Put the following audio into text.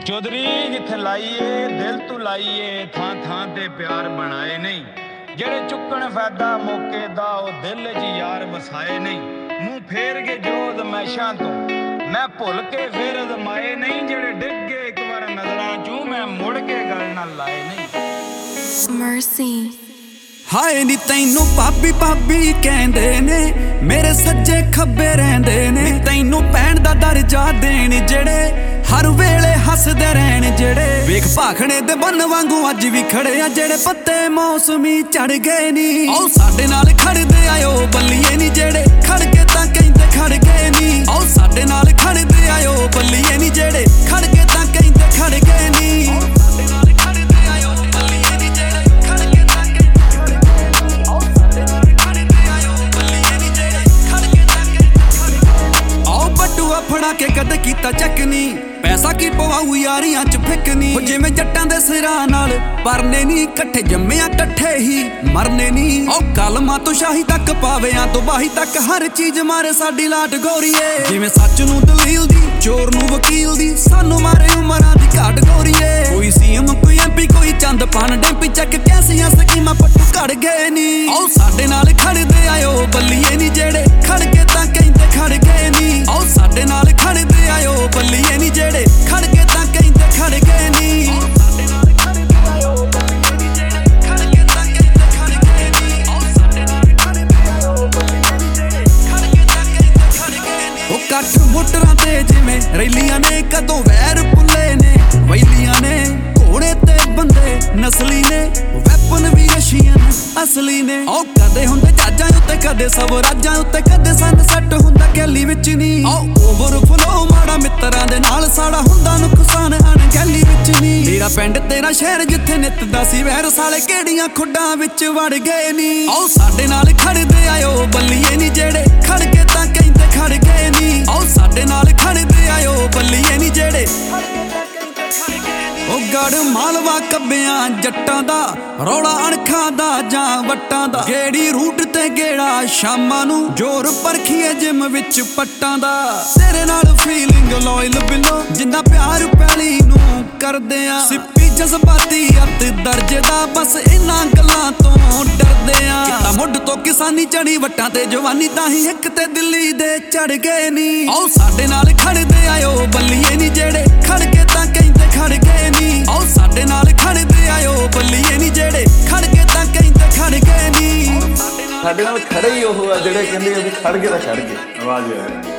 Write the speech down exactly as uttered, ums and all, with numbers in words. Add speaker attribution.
Speaker 1: ਚੌਧਰੀ ਜਿੱਥੇ ਲਾਈਏ ਦਿਲ ਤੂੰ ਲਾਈਏ, ਥਾਂ ਥਾਂ ਤੇ ਪਿਆਰ ਬਣਾਏ ਨਹੀਂ। ਜਿਹੜੇ ਚੁੱਕਣ ਫਾਇਦਾ ਮੌਕੇ ਦਾ ਉਹ ਦਿਲ 'ਚ ਯਾਰ ਵਸਾਏ ਨਹੀਂ। ਮੂੰਹ ਫੇਰ ਕੇ ਜੋ ਦਮੈਸ਼ਾਂ ਤੋਂ ਮੈਂ ਭੁੱਲ ਕੇ ਫੇਰ ਅਜ਼ਮਾਏ ਨਹੀਂ। ਜਿਹੜੇ ਡਿੱਗ ਗਏ ਇੱਕ ਵਾਰ ਨਜ਼ਰਾਂ ਚੋਂ ਮੈਂ ਮੁੜ ਕੇ ਗੱਲ ਨਾਲ ਲਾਏ ਨਹੀਂ।
Speaker 2: Mercy
Speaker 3: ਹਾਏ ਨੀ ਤੈਨੂੰ ਭਾਬੀ ਭਾਬੀ ਕਹਿੰਦੇ ਨੇ, ਮੇਰੇ ਸੱਜੇ ਖੱਬੇ ਰਹਿੰਦੇ ਨੇ। ਤੈਨੂੰ ਭੈਣ ਦਾ ਦਰਜਾ ਦੇਣ ਜਿਹੜੇ ਹਰ ਵੇਲੇ ਹੱਸਦੇ ਰਹਿਣ। ਜਿਹੜੇ ਵੇਖ ਭਾਖਣੇ ਦੇ ਬੰਨ ਵਾਂਗੂ ਅੱਜ ਵੀ ਖੜੇ ਆ, ਜਿਹੜੇ ਪੱਤੇ ਮੌਸਮੀ ਚੜ ਗਏ ਨੀ। ਆਓ ਸਾਡੇ ਨਾਲ ਖੜਦੇ ਆਇਓ ਬੱਲੀਏ ਨੀ, ਜਿਹੜੇ ਖੜ ਕੇ ਤਾਂ ਕਹਿੰਦੇ ਖੜ ਗਏ ਨੀ। ਆਓ ਸਾਡੇ ਨਾਲ ਖੜਦੇ ਆਇਓ ਬੱਲੀਏ ਨੀ, ਜਿਹੜੇ ਖੜ ਕੇ ਤਾਂ ਕਹਿੰਦੇ ਖੜ ਗਏ ਨੀ। ਫੜਾ ਕੇ ਕਦੇ ਕੀਤਾ ਚੱਕ ਨੀ, ਪੈਸਾ ਕੀ ਪਵਾਊ ਯਾਰੀਆਂ ਚ ਫਿੱਕ ਨੀ। ਉਹ ਜਿਵੇਂ ਜੱਟਾਂ ਦੇ ਸਿਰਾਂ ਨਾਲ ਪਰਨੇ ਨੀ, ਇਕੱਠੇ ਜੰਮਿਆ ਇਕੱਠੇ ਹੀ ਮਰਨੇ ਨੀ। ਉਹ ਕਲਮਾਂ ਤੋਂ ਸ਼ਾਹੀ ਤੱਕ ਪਾਵਿਆਂ ਤੋਂ ਬਾਹੀ ਤੱਕ ਹਰ ਚੀਜ਼ ਮਾਰੇ ਸਾਡੀ ਲਾਟ ਗੋਰੀਏ। ਜਿਵੇਂ ਸੱਚ ਨੂੰ ਦਲੀਲ ਦੀ ਚੋਰ ਨੂੰ ਵਕੀਲ ਦੀ, ਸਾਨੂੰ ਮਾਰੇ ਉਮਰਾਂ ਦੀ ਘਾਟ ਗੋਰੀਏ। ਕੋਈ ਸੀਐਮ ਕੋਈ ਐਮਪੀ ਕੋਈ ਚੰਦ ਪਾਨ ਡੈਂਪੀ ਚੱਕ ਕੈਸੀਆਂ ਸਕੀਮਾਂ ਪੱਟੂ ਘੜ ਗਏ ਨੀ। ਆਓ ਸਾਡੇ ਨਾਲ ਖੜਦੇ ਆਇਓ ਬੱਲੀਏ ਨੀ, ਜਿਹੜੇ ਖੜ ਕੇ ਤਾਂ ਕਹਿੰਦੇ ਖੜ ਗਏ ਨੀ। ਆਓ ਸਾਡੇ ਨਾਲ ਖੜਦੇ ਆਇਓ ਬੱਲੀਏ ਨੀ, ਜਿਹੜੇ ਖੜ ਕੇ ਤਾਂ ਕਹਿੰਦੇ ਖੜ ਗਏ ਨੀ। ਉਹ ਕੱਠ ਮੋਟਰਾਂ ਤੇ ਜਿਵੇਂ ਰੈਲੀਆਂ ਨੇ, ਕਦੋਂ ਵੈਰ ਪੁੱਲੇ ਨੇ ਵੈਲੀਆਂ ਨੇ। ਘੋੜੇ ਤੇ ਬੰਦੇ ਨਸਲੀ ਨੇ, ਵੈਪਨ ਵੀ ਰਸ਼ੀਅਨ ਅਸਲੀ ਨੇ। ਉਹ ਕਦੇ ਹੁੰਦੇ ਜੱਜਾਂ ਉੱਤੇ ਕਦੇ ਸਵਰਾਜਾਂ ਉੱਤੇ, ਕਦੇ ਸਨ ਸੱਟ ਹੁੰਦਾ ਕੈਲੀ ਵਿੱਚ ਨੀ। ਓਵਰ ਫਲੋ ਮਾੜਾ ਮਿੱਤਰਾਂ ਦੇ ਨਾਲ ਸਾੜਾ ਹੁੰਦਾ ਨੁਕਸਾਨ ਅਣਗਹਿਲੀ ਵਿੱਚ ਨੀ। ਮੇਰਾ ਪਿੰਡ ਤੇਰਾ ਸ਼ਹਿਰ ਜਿੱਥੇ ਨਿੱਤ ਦਾ ਸੀ ਵੈਰ, ਸਾਲੇ ਕਿਹੜੀਆਂ ਖੁੱਡਾਂ ਵਿੱਚ ਵੜ ਗਏ ਨੀ। ਆਓ ਸਾਡੇ ਨਾਲ ਖੜਦੇ ਆਇਓ ਬੱਲੀਏ ਨੀ, ਜਿਹੜੇ ਖੜ ਕੇ ਤਾਂ ਕਹਿੰਦੇ ਖੜ ਗਏ ਨੀ। ਆਓ ਸਾਡੇ ਨਾਲ ਖੜਦੇ ਆਇਓ ਬੱਲੀਏ ਨੀ, ਜਿਹੜੇ ਉਹ ਗੜ ਮਾਲਵਾ ਕੱਬਿਆਂ ਜੱਟਾਂ ਦਾ ਰੌਲਾ ਅਣਖਾਂ ਦਾ ਜਾਂ ਵੱਟਾਂ ਦਾ। ਗੇੜੀ ਰੂਟ ਤੇ ਗੇੜਾ ਸ਼ਾਮਾਂ ਨੂੰ, ਜੋਰ ਪਰਖੀਏ ਜਿਮ ਵਿੱਚ ਪੱਟਾਂ ਦਾ। ਤੇਰੇ ਨਾਲ ਫੀਲਿੰਗ ਲੋਇਲ ਬਿਲੋ, ਜਿੰਨਾ ਪਿਆਰ ਪੈਲੀ ਨੂੰ ਕਰਦੇ ਆ। ਸਿੱਪੀ ਜਜ਼ਬਾਤੀ ਅੱਤ ਦਰਜੇ ਦਾ, ਬਸ ਇਹਨਾਂ ਗੱਲਾਂ ਤੋਂ ਡਰਦੇ ਆ। ਕਿਤਾ ਮੁੱਢ ਤੋਂ ਕਿਸਾਨੀ ਚੜੀ ਵੱਟਾਂ ਤੇ ਜਵਾਨੀ, ਤਾਂ ਹੀ ਇੱਕ ਤੇ ਦਿੱਲੀ ਦੇ ਚੜ ਗਏ ਨੀ। ਆਓ ਸਾਡੇ ਨਾਲ ਖੜਦੇ ਆਇਓ ਬੱਲੀਏ ਨੀ, ਜਿਹੜੇ ਖੜ ਕੇ ਤਾਂ ਕਹਿੰਦੇ ਖੜ ਗਏ ਨੀ। ਆਓ ਸਾਡੇ ਨਾਲ ਖੜਦੇ ਆਇਓ ਬੱਲੀਏ ਨੀ, ਜਿਹੜੇ ਖੜ ਕੇ ਤਾਂ ਕਹਿੰਦੇ ਖੜ ਗਏ ਨੀ।
Speaker 4: ਸਾਡੇ ਨਾਲ ਖੜੇ ਹੀ ਉਹ ਆ ਜਿਹੜੇ ਕਹਿੰਦੇ ਆ ਵੀ ਖੜ ਗਏ ਤਾਂ ਖੜ ਗਏ। ਆਵਾਜ਼ ਆ